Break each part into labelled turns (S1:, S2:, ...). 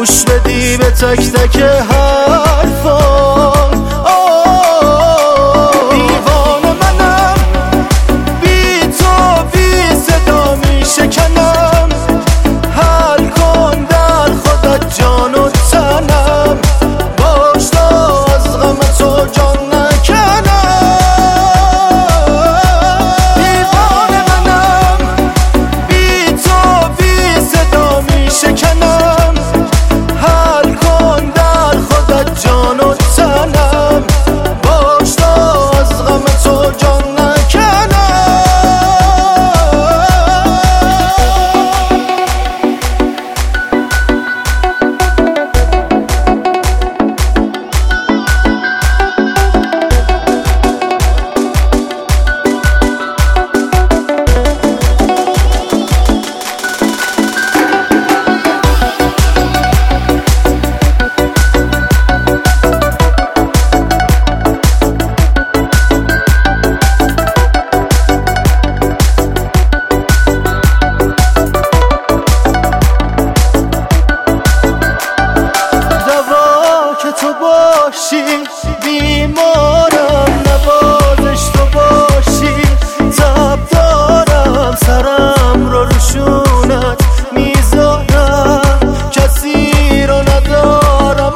S1: گوش بدی به تک تک حرفام. دیوانه منم، بی تو بی صدا می شکنم. حل کن در خودت جان و تنم، باش تا از غم تو جان نکنم. دیوانه منم، بی تو بی صدا می شکنم. حل کن در خودت جان و تنم، باش تا از غم تو جان نکنم. تو باشی بیمارم، نوازش تو باشی تب دارم. سرم رو روشونت میذارم، کسی رو ندارم.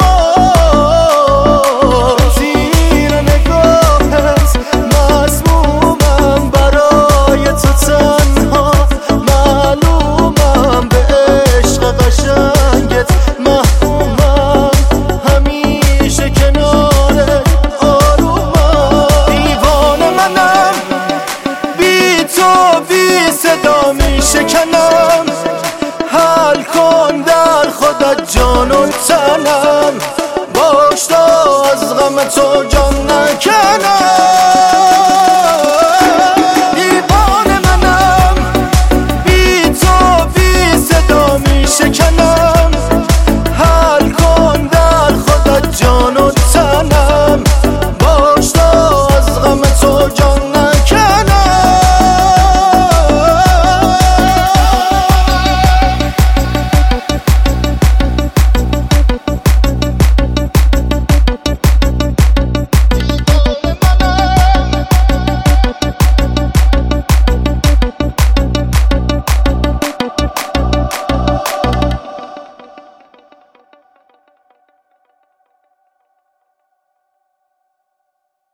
S1: زیر نگاهت مسمومم، برای تو تنها معلومم. به عشق قشنگت محکومم، همیشه کنار آرومم. دیوانه منم، بی تو بی صدا می شکنم. حل کن در خودت جان و تنم، باش تا از غم تو